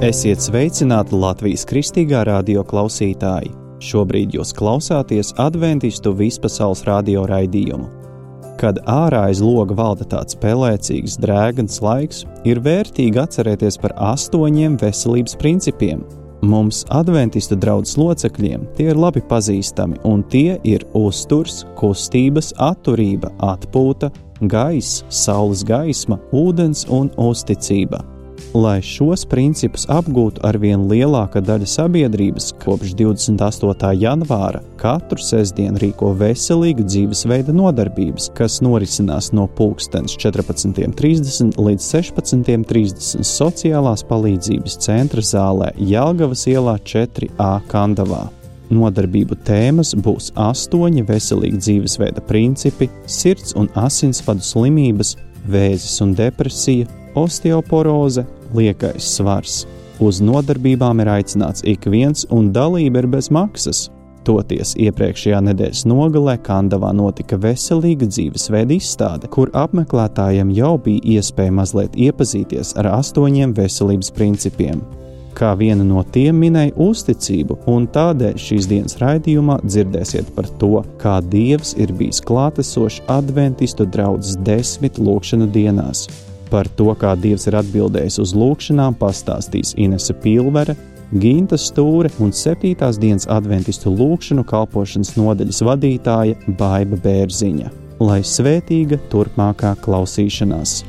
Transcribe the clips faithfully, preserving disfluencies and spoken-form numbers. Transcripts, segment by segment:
Esiet sveicināti Latvijas Kristīgā radio klausītāji! Šobrīd jūs klausāties Adventistu vispasaules radio raidījumu. Kad ārā aiz loga valda tāds pelēcīgs, drēgans laiks, ir vērtīgi atcerēties par astoņiem veselības principiem. Mums, Adventistu draudzes locekļiem, tie ir labi pazīstami, un tie ir uzturs, kustības, atturība, atpūta, gaiss, saules gaisma, ūdens un uzticība. Lai šos principus apgūtu arvien lielāka daļa sabiedrības, kopš divdesmit astotā janvāra katru sestdienu rīko veselīgu dzīvesveida nodarbības, kas norisinās no pulkstens četrpadsmit trīsdesmit līdz sešpadsmit trīsdesmit sociālās palīdzības centra zālē Jelgavas ielā četri A Kandavā. Nodarbību tēmas būs astoņi veselīgi dzīvesveida principi, sirds un asinsvadu slimības, vēzis un depresija, osteoporoze, liekais svars. Uz nodarbībām ir aicināts ik viens un dalība ir bez maksas. Toties iepriekšējā nedēļas nogalē Kandavā notika veselīga dzīvesveida izstāde, kur apmeklētājiem jau bija iespēja mazliet iepazīties ar astoņiem veselības principiem. Kā viena no tiem minēja uzticību, un tādēļ šīs dienas raidījumā dzirdēsiet par to, kā Dievs ir bijis klātesošs Adventistu draudzes desmit lūgšanu dienās. Par to, kā Dievs ir atbildējis uz lūgšanām, pastāstīs Inese Pilvere, Ginta Stūre un septītās dienas Adventistu lūgšanu kalpošanas nodaļas vadītāja Baiba Bērziņa. Lai svētīga turpmākā klausīšanās!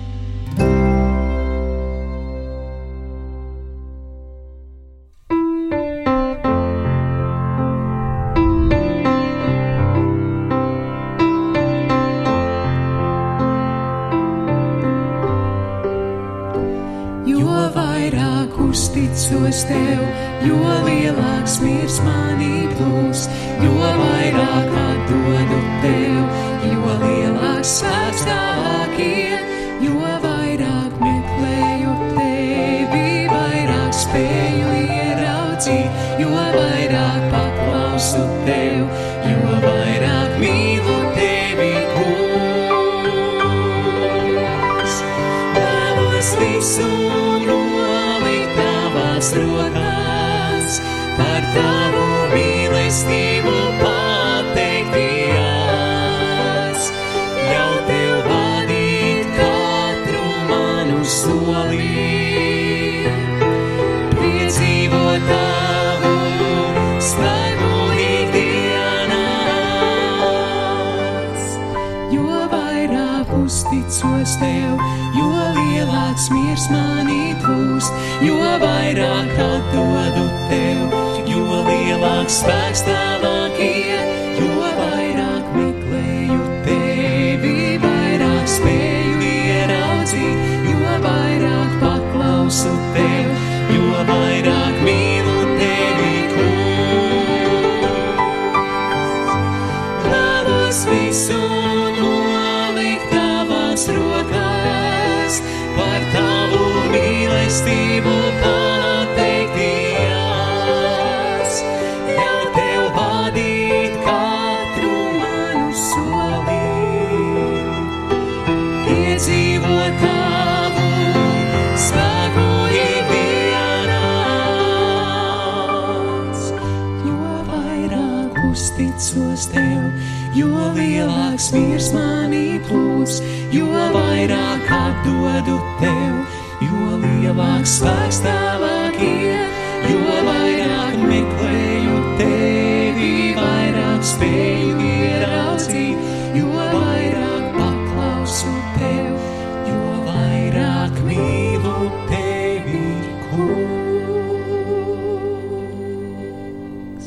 Uzticos tev, jo lielāks miers manī plūs, jo vairāk atdodu tev, jo lielāks svēts tavākie, jo vairāk meklēju tevi, vairāk spēju ieraudzīt, jo vairāk paklausu tev, jo vairāk mīlu tevi, kungs. Vēlos visu rokās, par tavu mīlestību pateikties, ļauj tev vadīt katru manu soli, piedzīvot tavu spēku ikdienās, jo vairāk uzticos tev, jo lielāks miers manī plūst, jo vairāk atdodu tev, jo lielāks spēks tavākie, jo vairāk meklēju tevi, vairāk spēju ieraudzīt, jo vairāk paklausu tev, jo vairāk mīlu tevi, kungs. Vēlos visu nolikt tavās rokās, par tavu mīlestību pateikties, ļauj tev vadīt katru manu soli, piedzīvot tavu spēku ikdienās, jo vairāk uzticos tev, jo lielāks miers manī plūs, jo vairāk atdodu tev, jo lielāks spēks tavākie, jo vairāk meklēju tevi, vairāk spēju ieraudzīt, jo vairāk paklausu tev, jo vairāk mīlu tevi, kungs.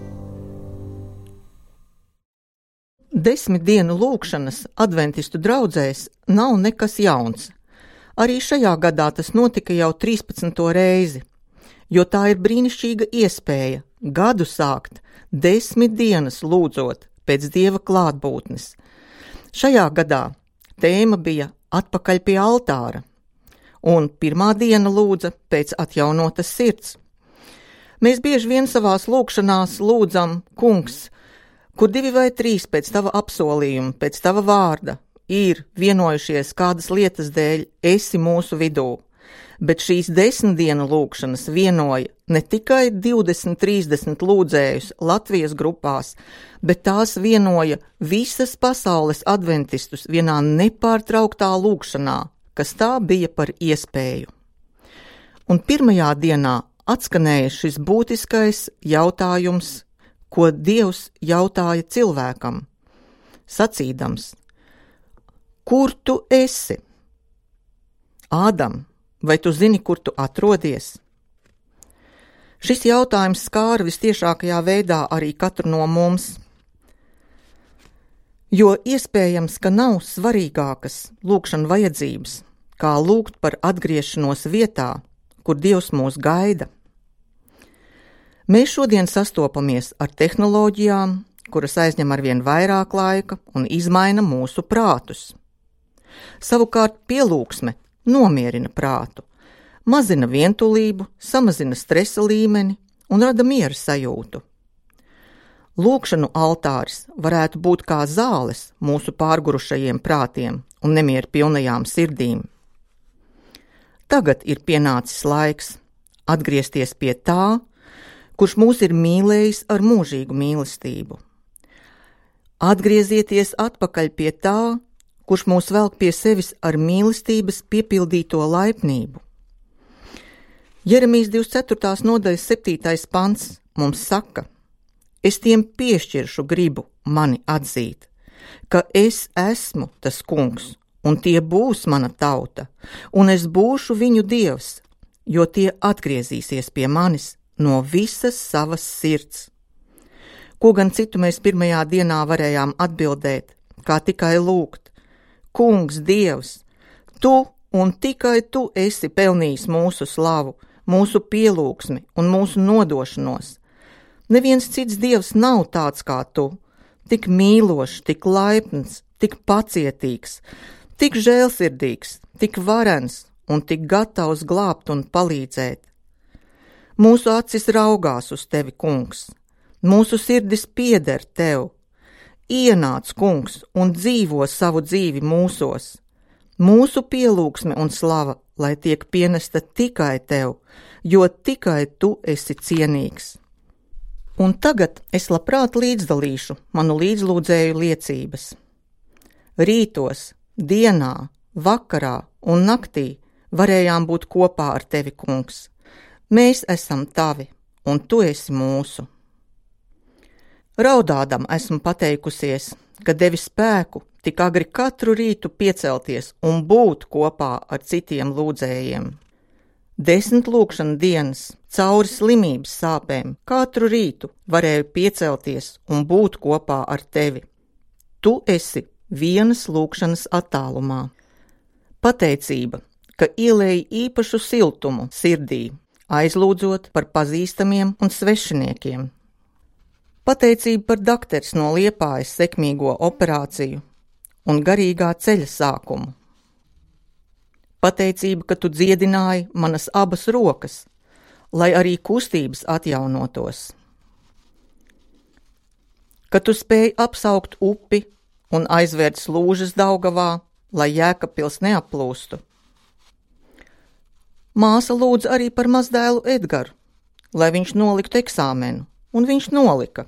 Desmit dienu lūgšanas Adventistu draudzēs nav nekas jauns. Arī šajā gadā tas notika jau trīspadsmito reizi, jo tā ir brīnišķīga iespēja gadu sākt desmit dienas lūdzot pēc Dieva klātbūtnes. Šajā gadā tēma bija atpakaļ pie altāra, un pirmā diena lūdza pēc atjaunotas sirds. Mēs bieži vien savās lūgšanās lūdzam, kungs, kur divi vai trīs pēc tava apsolījuma, pēc tava vārda, ir vienojušies kādas lietas dēļ, esi mūsu vidū. bet šīs desmit dienu lūkšanas vienoja ne tikai divdesmit trīsdesmit lūdzējus Latvijas grupās, bet tās vienoja visas pasaules adventistus vienā nepārtrauktā lūkšanā, kas tā bija par iespēju. Un pirmajā dienā atskanēja šis būtiskais jautājums, ko Dievs jautāja cilvēkam, sacīdams: kur tu esi? Ādam, vai tu zini, kur tu atrodies? Šis jautājums skāra vistiešākajā veidā arī katru no mums, jo iespējams, ka nav svarīgākas lūkšana vajadzības, kā lūgt par atgriešanos vietā, kur Dievs mūs gaida. Mēs šodien sastopamies ar tehnoloģijām, kuras aizņem arvien vairāk laika un izmaina mūsu prātus. Savukārt pielūgsme nomierina prātu, mazina vientulību, samazina stresa līmeni un rada miera sajūtu. Lūkšanu altāris varētu būt kā zāles mūsu pārgurušajiem prātiem un nemieru pilnajām sirdīm. Tagad ir pienācis laiks atgriezties pie tā, kurš mūs ir mīlējis ar mūžīgu mīlestību. Atgriezieties atpakaļ pie tā, kurš mūs velk pie sevis ar mīlestības piepildīto laipnību. Jeremijas divdesmit ceturtās nodaļas septītais pants mums saka: es tiem piešķiršu gribu mani atzīt, ka es esmu tas kungs, un tie būs mana tauta, un es būšu viņu dievs, jo tie atgriezīsies pie manis no visas savas sirds. Ko gan citu mēs pirmajā dienā varējām atbildēt, kā tikai lūgt: Kungs, Dievs, tu un tikai tu esi pelnījis mūsu slavu, mūsu pielūgsmi un mūsu nodošanos. Neviens cits Dievs nav tāds kā tu, tik mīlošs, tik laipns, tik pacietīgs, tik žēlsirdīgs, tik varens un tik gatavs glābt un palīdzēt. Mūsu acis raugās uz tevi, kungs, mūsu sirdis pieder tev. Ienāc, kungs, un dzīvo savu dzīvi mūsos. Mūsu pielūgsme un slava, lai tiek pienesta tikai tev, jo tikai tu esi cienīgs. Un tagad es labprāt līdzdalīšu manu līdzlūdzēju liecības. Rītos, dienā, vakarā un naktī varējām būt kopā ar tevi, kungs. Mēs esam tavi, un tu esi mūsu. Raudādam esmu pateikusies, ka devi spēku tik agri katru rītu piecelties un būt kopā ar citiem lūdzējiem. Desmit lūkšana dienas, cauri slimības sāpēm, katru rītu varēju piecelties un būt kopā ar tevi. Tu esi vienas lūkšanas attālumā. Pateicība, ka ielēji īpašu siltumu sirdī, aizlūdzot par pazīstamiem un svešiniekiem. Pateicība par dakteris no Liepājas sekmīgo operāciju un garīgā ceļa sākumu. Pateicība, ka tu dziedināji manas abas rokas, lai arī kustības atjaunotos. Ka tu spēji apsaukt upi un aizvērt slūžas Daugavā, lai Jēkabpils neaplūstu. Māsa lūdza arī par mazdēlu Edgaru, lai viņš noliktu eksāmenu, un viņš nolika.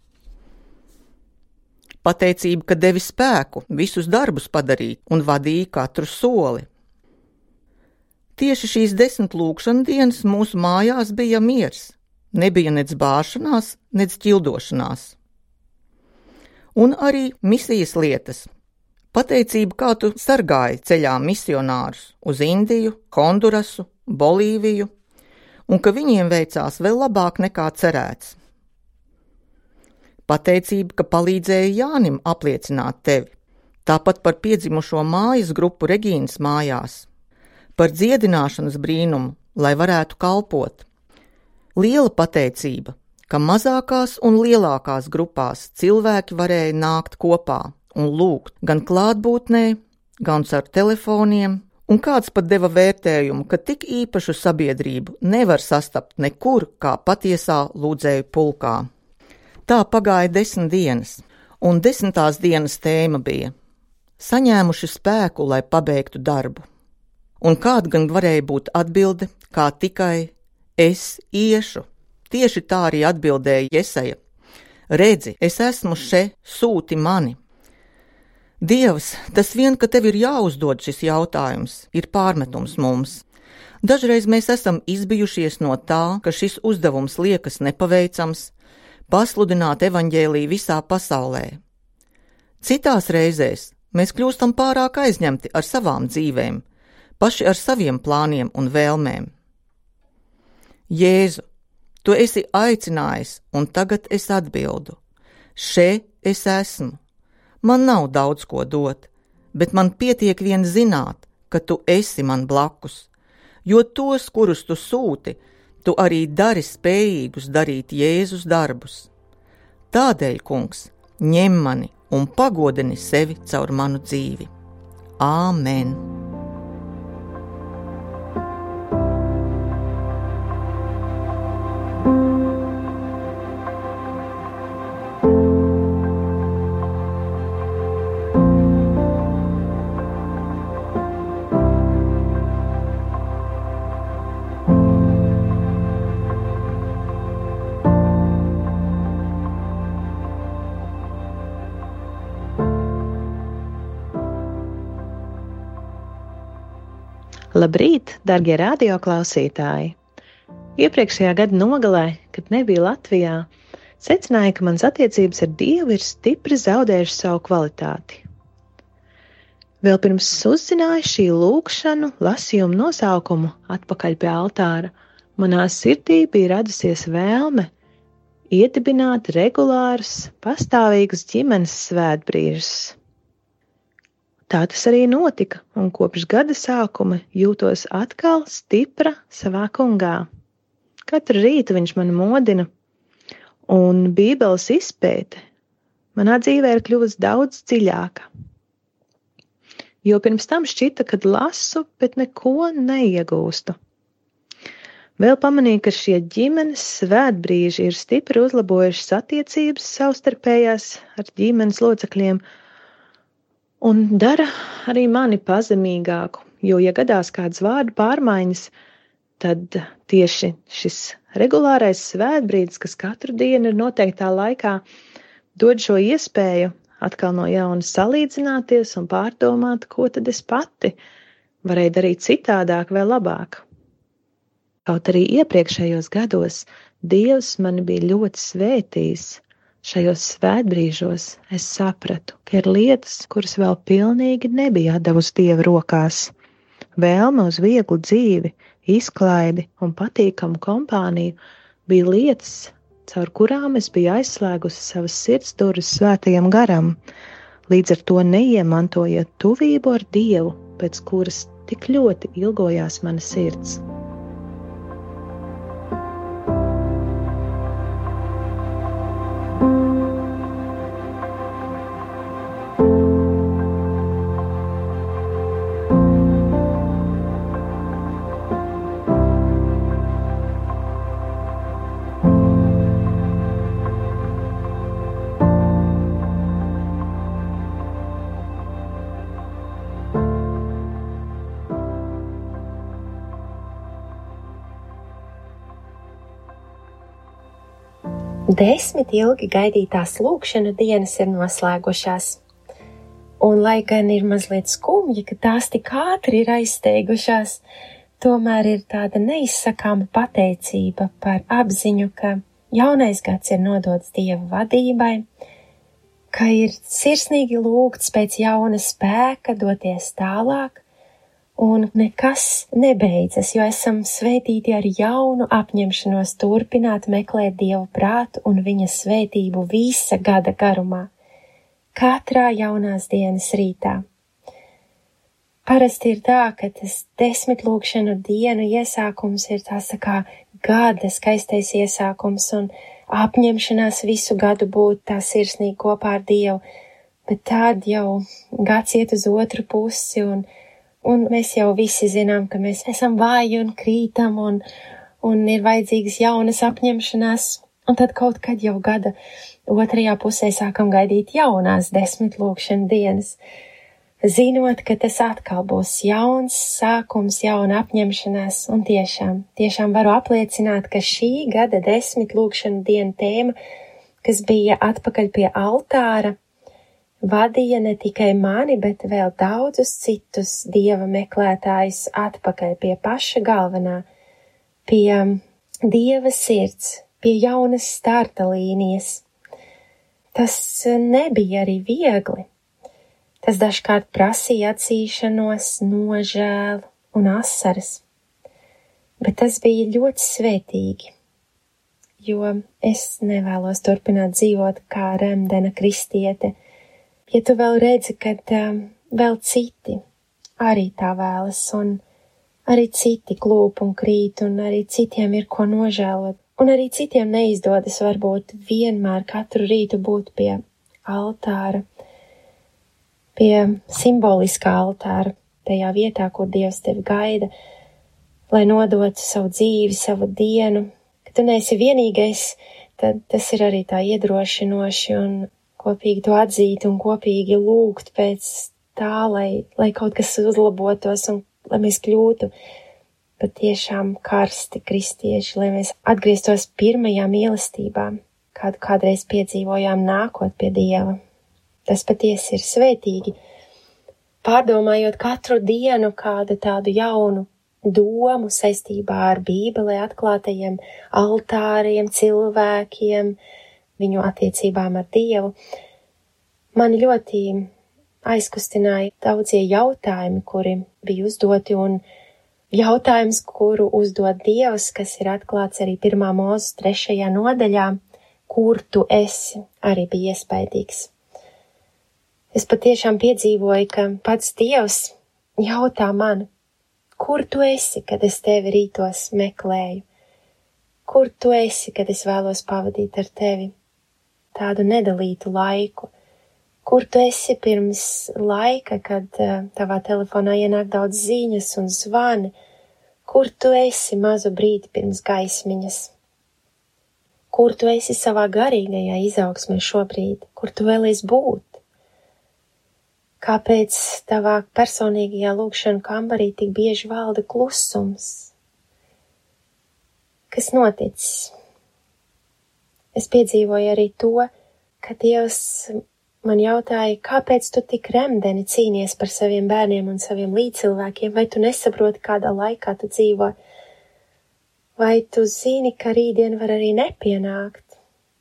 Pateicība, ka devi spēku visus darbus padarīt un vadīja katru soli. Tieši šīs desmit lūkšana dienas mūsu mājās bija miers, nebija nec bāšanās, nec ķildošanās. Un arī misijas lietas. Pateicība, kā tu sargāji ceļā misionārus uz Indiju, Hondurasu, Bolīviju, un ka viņiem veicās vēl labāk nekā cerēts. Pateicība, ka palīdzēja Jānim apliecināt tevi, tāpat par piedzimušo mājas grupu Regīnas mājās, par dziedināšanas brīnumu, lai varētu kalpot. Liela pateicība, ka mazākās un lielākās grupās cilvēki varēja nākt kopā un lūgt gan klātbūtnē, gan ar telefoniem, un kāds pat deva vērtējumu, ka tik īpašu sabiedrību nevar sastapt nekur kā patiesā lūdzēju pulkā. Tā pagāja desmit dienas, un desmitās dienas tēma bija: saņēmuši spēku, lai pabeigtu darbu. Un kāda gan varēja būt atbilde, kā tikai es iešu? Tieši tā arī atbildēja Jesaja. Redzi, es esmu še, sūti mani. Dievs, tas vien, ka tev ir jāuzdod šis jautājums, ir pārmetums mums. Dažreiz mēs esam izbijušies no tā, ka šis uzdevums liekas nepaveicams, pasludināt evaņģēliju visā pasaulē. Citās reizēs mēs kļūstam pārāk aizņemti ar savām dzīvēm, paši ar saviem plāniem un vēlmēm. Jēzu, tu esi aicinājis, un tagad es atbildu. Še es esmu. Man nav daudz ko dot, bet man pietiek vien zināt, ka tu esi man blakus, jo tos, kurus tu sūti, tu arī dari spējīgus darīt Jēzus darbus. Tādēļ, kungs, ņem mani un pagodini sevi caur manu dzīvi. Āmen! Labrīt, dargie radioklausītāji! Iepriekšējā gada nogalē, kad nebija Latvijā, secināja, ka mans attiecības ar Dievu ir stipri zaudējušas savu kvalitāti. Vēl pirms uzzināju šī lūkšanu lasījumu nosaukumu atpakaļ pie altāra, manā sirdī bija radusies vēlme iedibināt regulārus, pastāvīgus ģimenes svētbrīžus. Tā tas arī notika, un kopš gada sākuma jūtos atkal stipra savā kungā. Katru rītu viņš mani modina, un Bībeles izpēte manā dzīvē ir kļuvusi daudz dziļāka. Jo pirms tam šķita, kad lasu, bet neko neiegūstu. Vēl pamanīju, ka šie ģimenes svētbrīži ir stipri uzlabojušas attiecības savstarpējās ar ģimenes locekļiem, un dara arī mani pazemīgāku, jo, ja gadās kādas vārdu pārmaiņas, tad tieši šis regulārais svētbrīdis, kas katru dienu ir noteiktā laikā, dod šo iespēju atkal no jauna salīdzināties un pārdomāt, ko tad es pati varēju darīt citādāk vai labāk. Kaut arī iepriekšējos gados Dievs mani bija ļoti svētījis, šajos svētbrīžos es sapratu, ka ir lietas, kuras vēl pilnīgi nebija atdevusi Dieva rokās. Vēlme uz vieglu dzīvi, izklaidi un patīkamu kompāniju bija lietas, caur kurām es biju aizslēgusi savas sirds durvis svētajam garam, līdz ar to neiemantojot tuvību ar Dievu, pēc kuras tik ļoti ilgojās mana sirds. Desmit ilgi gaidītās lūkšanu dienas ir noslēgušās, un lai gan ir mazliet skumji, ka tās tik ātri ir aizsteigušās, tomēr ir tāda neizsakāma pateicība par apziņu, ka jaunais gads ir nodots Dieva vadībai, ka ir sirsnīgi lūgts pēc jauna spēka doties tālāk, un nekas nebeidzas, jo esam svētīti ar jaunu apņemšanos turpināt meklēt Dievu prātu un viņa svētību visa gada garumā, katrā jaunās dienas rītā. Parasti ir tā, ka tas desmit lūkšanu dienu iesākums ir tās tā kā gada skaistais iesākums un apņemšanās visu gadu būt tā sirsnīgi kopā ar Dievu, bet tad jau gads iet uz otru pusi un Un mēs jau visi zinām, ka mēs esam vāji un krītam un, un ir vajadzīgas jaunas apņemšanās. Un tad kaut kad jau gada otrajā pusē sākam gaidīt jaunās desmit lūkšana dienas. zinot, ka tas atkal būs jauns sākums, jauna apņemšanās, un tiešām, tiešām varu apliecināt, ka šī gada desmit lūkšanu dienu tēma, kas bija atpakaļ pie altāra, vadīja ne tikai mani, bet vēl daudzus citus Dieva meklētājus atpakaļ pie paša galvenā, pie Dieva sirds, pie jaunas starta līnijas. Tas nebija arī viegli. Tas dažkārt prasīja atzīšanos, nožēlu un asaras, bet tas bija ļoti svētīgi, jo es nevēlos turpināt dzīvot kā remdena kristiete. Ja tu vēl redzi, ka um, vēl citi arī tā vēlas, un arī citi klūp un krīt, un arī citiem ir ko nožēlot, un arī citiem neizdodas varbūt vienmēr katru rītu būt pie altāra, pie simboliskā altāra, tajā vietā, kur Dievs tevi gaida, lai nodotu savu dzīvi, savu dienu. Kad tu neesi vienīgais, tad tas ir arī tā iedrošinoši un kopīgi to atzīt un kopīgi lūgt pēc tā, lai, lai kaut kas uzlabotos un lai mēs kļūtu patiešām karsti kristieši, lai mēs atgrieztos pirmajā mīlestībā, kādu kādreiz piedzīvojām nākot pie Dieva. Tas patiesi ir svētīgi, pārdomājot katru dienu kādu tādu jaunu domu saistībā ar Bībelē atklātajiem altāriem, cilvēkiem, viņu attiecībām ar Dievu. Mani ļoti aizkustināja daudzie jautājumi, kuri bija uzdoti, un jautājums, kuru uzdod Dievs, kas ir atklāts arī pirmā Mūzes trešajā nodaļā, kur tu esi, arī bija iespaidīgs. Es patiešām piedzīvoju, ka pats Dievs jautā man, kur tu esi, kad es tevi rītos meklēju? Kur tu esi, kad es vēlos pavadīt ar tevi tādu nedalītu laiku? Kur tu esi pirms laika, kad uh, tavā telefonā ienāk daudz ziņas un zvani? Kur tu esi mazu brīdi pirms gaismiņas? Kur tu esi savā garīgajā izaugsmē šobrīd? Kur tu vēlies būt? Kāpēc tavā personīgajā lūkšanu kambarī tik bieži valda klusums? Kas noticis? Es piedzīvoju arī to, ka Dievs man jautāja, kāpēc tu tik remdeni cīnies par saviem bērniem un saviem līdzcilvēkiem, vai tu nesaproti, kādā laikā tu dzīvo? Vai tu zini, ka rītdien var arī nepienākt?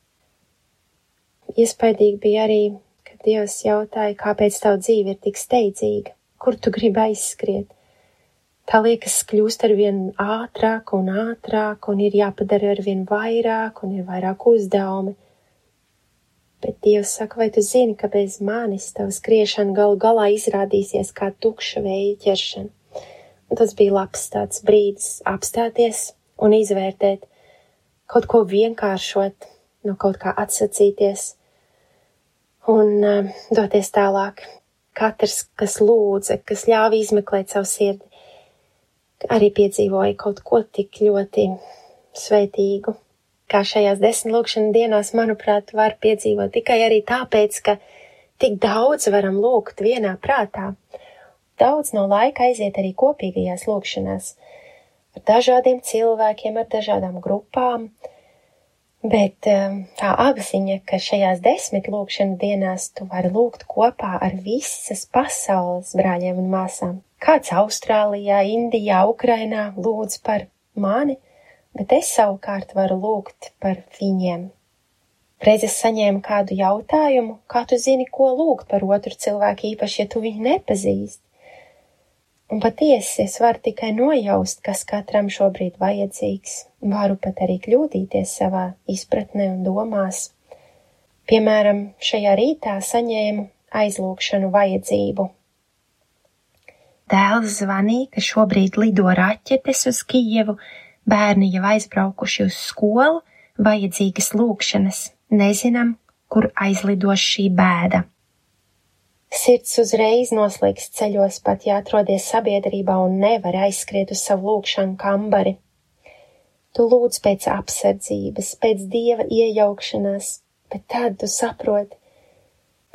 Iespaidīgi bija arī, kad Dievs jautāja, kāpēc tavu dzīve ir tik steidzīga, kur tu gribi aizskriet. Tā liekas kļūst ar vien ātrāk un ātrāk, un ir jāpadara ar vien vairāk, un ir vairāk uzdevumi. Bet Dievs saka, vai tu zini, ka bez manis tava skriešana galu galā izrādīsies kā tukša vēja ķeršana? Un tas bija labs tāds brīdis apstāties un izvērtēt, kaut ko vienkāršot, no kaut kā atsacīties un uh, doties tālāk. Katrs, kas lūdza, kas ļāva izmeklēt savu sirdi, arī piedzīvoja kaut ko tik ļoti svētīgu, kā šajās desmit lūkšana dienās, manuprāt, var piedzīvot tikai arī tāpēc, ka tik daudz varam lūgt vienā prātā. Daudz no laika aiziet arī kopīgajās lūkšanās ar dažādiem cilvēkiem, ar dažādām grupām, bet tā apziņa, ka šajās desmit lūkšana dienās tu vari lūgt kopā ar visas pasaules brāļiem un māsām. Kāds Austrālijā, Indijā, Ukrainā lūdz par mani, bet es savukārt varu lūgt par viņiem. Reiz es saņēmu kādu jautājumu, kā tu zini, ko lūgt par otru cilvēku, īpaši, ja tu viņu nepazīsti. Un patiesi es varu tikai nojaust, kas katram šobrīd vajadzīgs. Varu pat arī kļūdīties savā izpratnē un domās. Piemēram, šajā rītā saņēmu aizlūgšanu vajadzību. Dēls zvanīja, ka šobrīd lido raķetes uz Kijevu, bērni jau aizbraukuši uz skolu, vajadzīgas lūgšanas, nezinām, kur aizlidos šī bēda. Sirds uzreiz noslīgs ceļos, pat ja atrodies sabiedrībā un nevar aizskriet uz savu lūgšanu kambari. Tu lūdz pēc apsardzības, pēc Dieva iejaukšanās, bet tad tu saproti,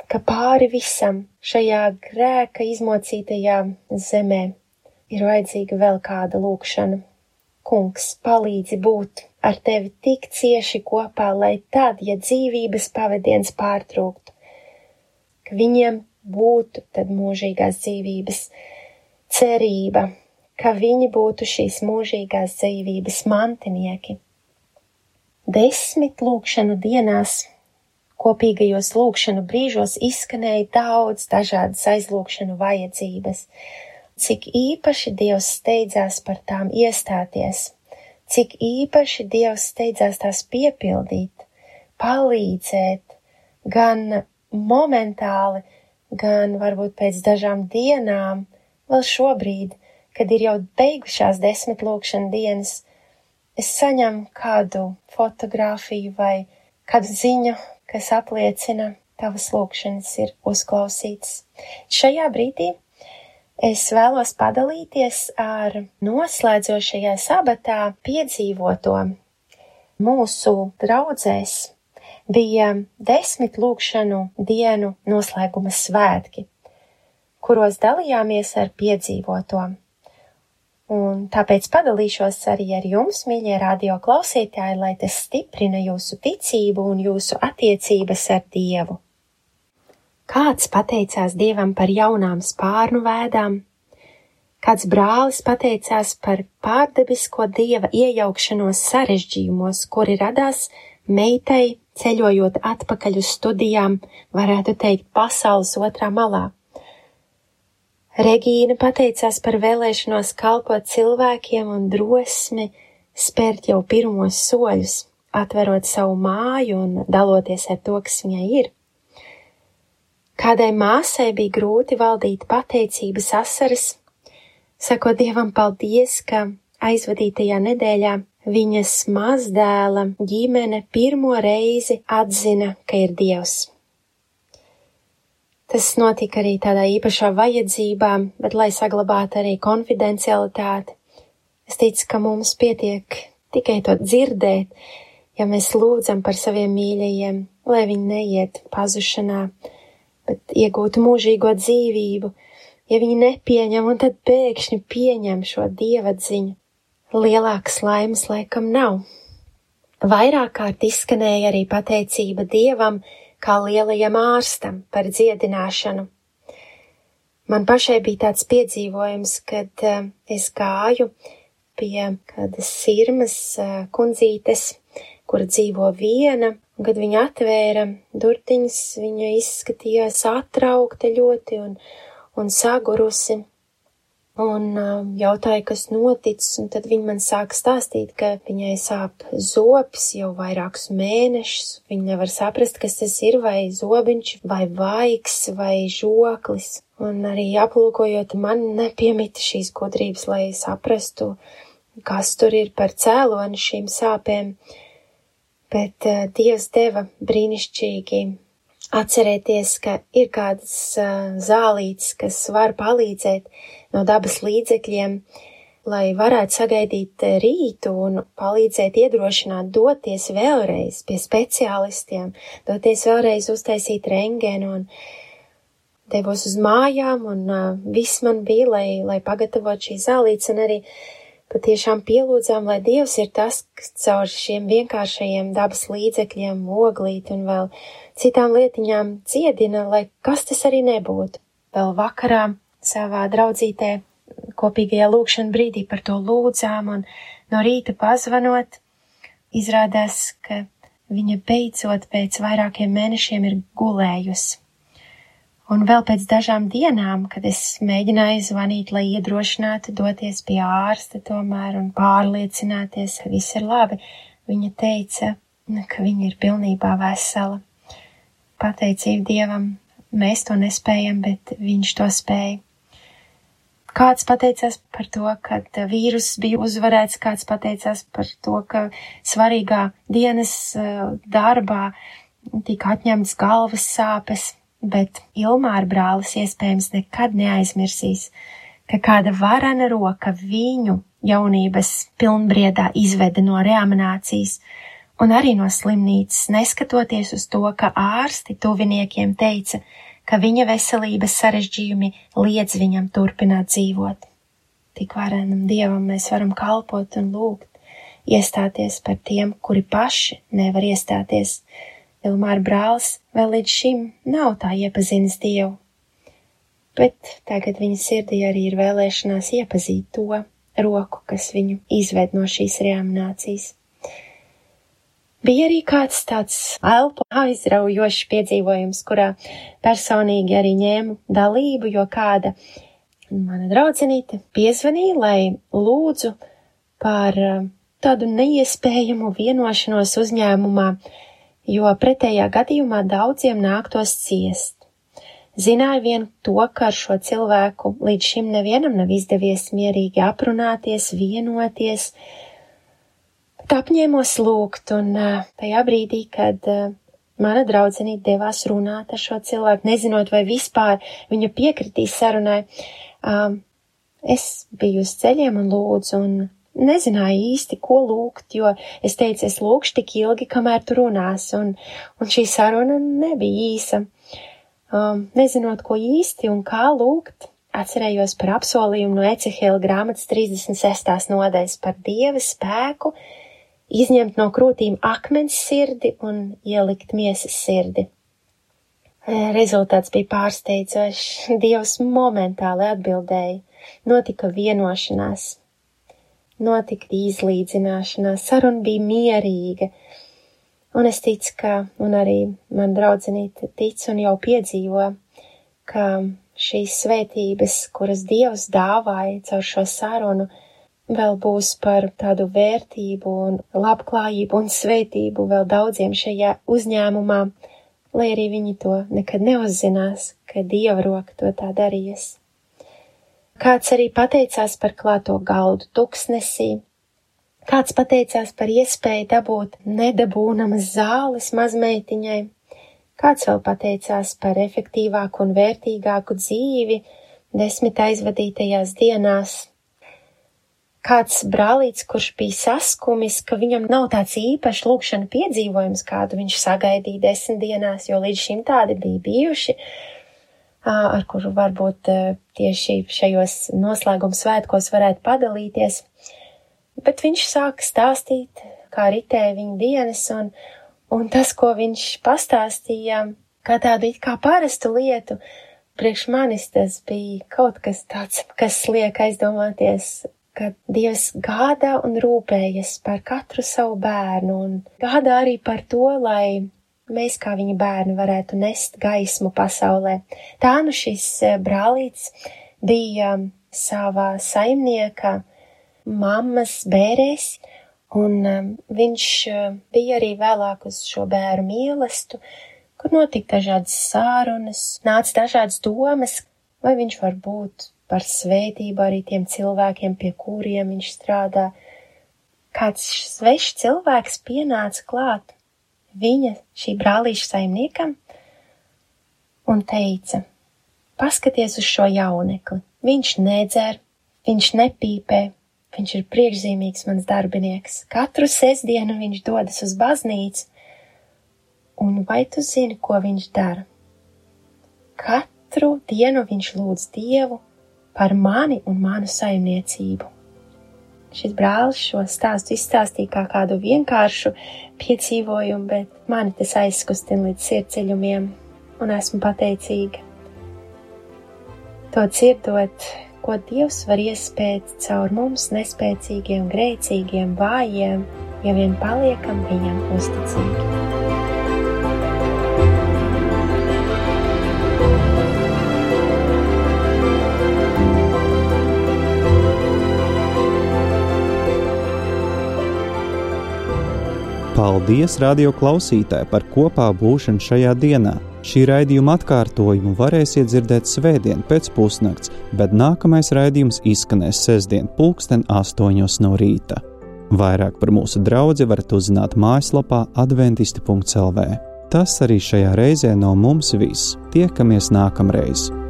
ka pāri visam šajā grēka izmocītajā zemē ir vajadzīga vēl kāda lūkšana. Kungs, palīdzi būt ar tevi tik cieši kopā, lai tad, ja dzīvības pavadiens pārtrūktu, ka viņiem būtu tad mūžīgās dzīvības cerība, ka viņi būtu šīs mūžīgās dzīvības mantinieki. Desmit lūkšanu dienās, kopīgajos lūkšanu brīžos izskanēja daudz dažādas aizlūkšanu vajadzības. Cik īpaši Dievs steidzās par tām iestāties, cik īpaši Dievs steidzās tās piepildīt, palīdzēt, gan momentāli, gan varbūt pēc dažām dienām, vēl šobrīd, kad ir jau beigušās desmit lūkšana dienas, es saņemu kādu fotogrāfiju vai kādu ziņu, kas apliecina, tavas lūkšanas ir uzklausītas. Šajā brīdī es vēlos padalīties ar noslēdzošajā sabatā piedzīvoto. Mūsu draudzēs bija desmit lūkšanu dienu noslēguma svētki, kuros dalījāmies ar piedzīvoto. Un tāpēc padalīšos arī ar jums, mīļie radio klausītāji, lai tas stiprina jūsu ticību un jūsu attiecības ar Dievu. Kāds pateicās Dievam par jaunām spārnu vēdām, kāds brālis pateicās par pārdabisko Dieva iejaukšanos sarežģījumos, kuri radās meitai ceļojot atpakaļ uz studijām, varētu teikt, pasaules otrā malā. Regīna pateicās par vēlēšanos kalpot cilvēkiem un drosmi spērt jau pirmos soļus, atverot savu māju un daloties ar to, kas viņai ir. Kādai māsai bija grūti valdīt pateicības asaras, sakot Dievam paldies, ka aizvadītajā nedēļā viņas mazdēla ģimene pirmo reizi atzina, ka ir Dievs. Tas notika arī tādā īpašā vajadzībā, bet lai saglabātu arī konfidencialitāti. Es ticu, ka mums pietiek tikai to dzirdēt, ja mēs lūdzam par saviem mīļajiem, lai viņi neiet pazušanā, bet iegūtu mūžīgo dzīvību, ja viņi nepieņem un tad pēkšņi pieņem šo dievadziņu. Lielākas laimes laikam nav. Vairāk kārt izskanēja arī pateicība Dievam, kā lielajam ārstam par dziedināšanu. Man pašai bija tāds piedzīvojums, kad uh, es gāju pie kādas sirmas uh, kundzītes, kura dzīvo viena, un kad viņa atvēra durtiņas, viņa izskatījās atraukta ļoti un, un sagurusi. Un uh, jautāja, kas noticis, un tad viņa man sāka stāstīt, ka viņai sāp zobs jau vairākus mēnešus. Viņa nevar saprast, kas tas ir, vai zobiņš, vai vaigs, vai žoklis. Un arī aplūkojot, man nepiemita šīs gudrības, lai saprastu, kas tur ir par cēloni šīm sāpēm. Bet uh, Dievs deva brīnišķīgi atcerēties, ka ir kādas uh, zālītes, kas var palīdzēt no dabas līdzekļiem, lai varētu sagaidīt rītu un palīdzēt iedrošināt doties vēlreiz pie speciālistiem, doties vēlreiz uztaisīt rentgenu, un devos uz mājām, un uh, viss man bija, lai, lai pagatavot šīs zālītes, un arī patiešām pielūdzām, lai Dievs ir tas, kas caur šiem vienkāršajiem dabas līdzekļiem, oglīt un vēl citām lietiņām dziedina, lai kas tas arī nebūtu. Vēl vakarā savā draudzītē kopīgajā lūkšana brīdī par to lūdzām, un no rīta pazvanot, izrādās, ka viņa beidzot pēc vairākiem mēnešiem ir gulējusi. Un vēl pēc dažām dienām, kad es mēģināju zvanīt, lai iedrošinātu doties pie ārsta tomēr un pārliecināties, ka viss ir labi, viņa teica, ka viņa ir pilnībā vesela. Pateicība Dievam, mēs to nespējam, bet viņš to spēja. Kāds pateicās par to, ka vīruss bija uzvarēts, kāds pateicās par to, ka svarīgā dienas darbā tika atņemts galvas sāpes, bet Ilmāra brālis iespējams nekad neaizmirsīs, ka kāda varena roka viņu jaunības pilnbriedā izveda no reanimācijas Un arī no slimnīcas, neskatoties uz to, ka ārsti tuviniekiem teica, ka viņa veselības sarežģījumi liedz viņam turpināt dzīvot. Tik varenam Dievam mēs varam kalpot un lūgt, iestāties par tiem, kuri paši nevar iestāties. Ilmāra brālis vēl līdz šim nav tā iepazinis Dievu, bet tagad viņa sirdī arī ir vēlēšanās iepazīt to roku, kas viņu izved no šīs reanimācijas. Bija arī kāds tāds elpu aizraujošs piedzīvojums, kurā personīgi arī ņēmu dalību, jo kāda mana draudzenīte piezvanīja, lai lūdzu par tādu neiespējamu vienošanos uzņēmumā, jo pretējā gadījumā daudziem nāktos ciest. Zināja vien to, ka ar šo cilvēku līdz šim nevienam nav izdevies mierīgi aprunāties, vienoties, apņēmos lūgt, un uh, tajā brīdī, kad uh, mana draudzenīte devās runāt ar šo cilvēku, nezinot, vai vispār viņa piekritīs sarunai, uh, es biju uz ceļiem un lūdzu, un nezināju īsti, ko lūgt, jo es teicu, es lūgšu tik ilgi, kamēr tu runās, un, un šī saruna nebija īsa. Um, nezinot, ko īsti un kā lūgt, atcerējos par apsolījumu no Ecehēla grāmatas trīsdesmit sestās nodaļas par Dieva spēku, izņemt no krūtīm akmens sirdi un ielikt miesas sirdi. Rezultāts bija pārsteidzošs. Dievs momentāli atbildēja. Notika vienošanās. Notika izlīdzināšanās. Saruna bija mierīga. Un es ticu, ka, un arī man draudzenīte tic un jau piedzīvo, ka šīs svētības, kuras Dievs dāvāja caur šo sarunu, vēl būs par tādu vērtību un labklājību un svētību vēl daudziem šajā uzņēmumā, lai arī viņi to nekad neuzzinās, ka Dieva roka to tā darījies. Kāds arī pateicās par klāto galdu tuksnesī, kāds pateicās par iespēju dabūt nedabūnamas zāles mazmeitiņai, kāds vēl pateicās par efektīvāku un vērtīgāku dzīvi desmit aizvadītajās dienās. Kāds brālīts, kurš bija saskumis, ka viņam nav tāds īpašs lūkšana piedzīvojums, kādu viņš sagaidīja desmit dienās, jo līdz šim tādi bija bijuši, ar kuru varbūt tieši šajos noslēguma svētkos varētu padalīties. Bet viņš sāka stāstīt, kā ritēja viņa dienas, un, un tas, ko viņš pastāstīja, kā tādu it kā parastu lietu, priekš manis tas bija kaut kas tāds, kas liek aizdomāties, ka Dievs gādā un rūpējas par katru savu bērnu un gādā arī par to, lai mēs kā viņa bērni varētu nest gaismu pasaulē. Tā nu šis brālīts bija savā saimnieka mammas bērēs, un viņš bija arī vēlāk uz šo bēru mīlestību, kur notika dažādas sārunas, nāca dažādas domas, vai viņš var būt par svētību arī tiem cilvēkiem, pie kuriem viņš strādā. Kāds svešs cilvēks pienāca klāt viņa, šī brālīša saimniekam, un teica, paskaties uz šo jaunekli, viņš nedzer, viņš nepīpē, viņš ir priekšzīmīgs mans darbinieks, katru sestdienu viņš dodas uz baznīcu, un vai tu zini, ko viņš dara? Katru dienu viņš lūdz Dievu par mani un manu saimniecību. Šis brālis šo stāstu izstāstīja kā kādu vienkāršu piedzīvojumu, bet mani tas aizkustina līdz sirdsdziļumiem, un esmu pateicīga. To dzirdot, ko Dievs var iespēt caur mums nespēcīgiem, grēcīgiem, vājiem, ja vien paliekam viņam uzticīgi. Paldies, radio klausītāji, par kopā būšanu šajā dienā. Šī raidījuma atkārtojumu varēsiet dzirdēt svētdien pēc pusnakts, bet nākamais raidījums izskanēs sestdien pulksten astoņos no rīta. Vairāk par mūsu draudzi varat uzzināt mājaslapā adventisti punkts el vē. Tas arī šajā reizē no mums viss. Tiekamies nākamreiz!